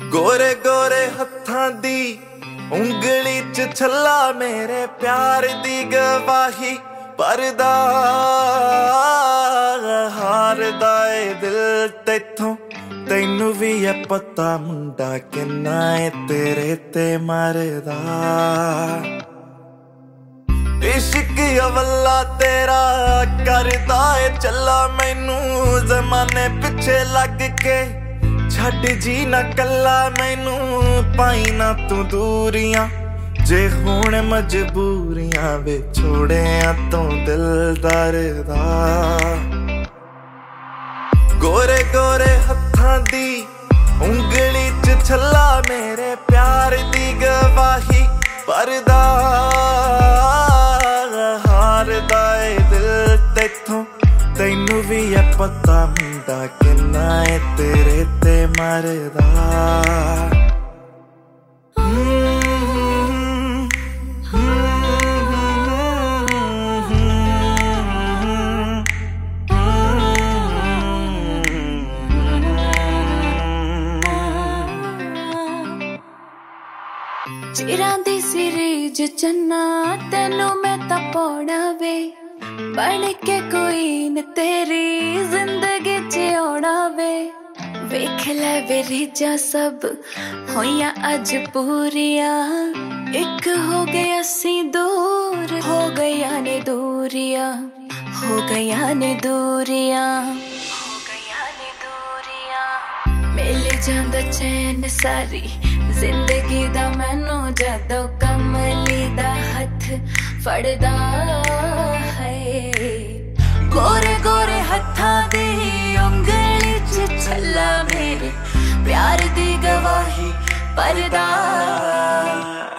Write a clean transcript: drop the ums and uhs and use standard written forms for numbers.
गोरे गोरे हत्थां दी उंगली च छल्ला मेरे प्यार दी गवाही परदा हारदा ए दिल तैथों तैनू भी है पता मुंडा किन्ना है तेरे ते मरदा। इश्क अवल्ला तेरा करदा है चला मैनू जमाने पिछे लग के छड़ जी ना कला मैनू पाई ना तू दूरियां जे हुण मजबूरियां वे छोड़े तू दिल दरदा। गोरे गोरे हत्थां दी उंगली च छल्ला मेरे प्यार दी गवाही परदा हारदा ए दिल तैथों तैनू भी है पता मुंडा किन्ना है तेरे ते मरदा। चिरां दी सिरीज चन्ना तेनू मैं तां पौड़ा वे बन के कोई न तेरी जिंदगी च औड़ा वे। वेख लै वे रीजा सब होइया अज पूरिया एक हो गया असी दूर हो गया ने दूरिया हो गया ने दूरिया हो गया ने दूरिया। मिल जांदा चैन सारी जिंदगी दा मैनू जदों कमली दा हथ फड़दा है। गोरे गोरे हत्थां दी उंगली च छल्ला मेरे प्यार दी गवाही परदा।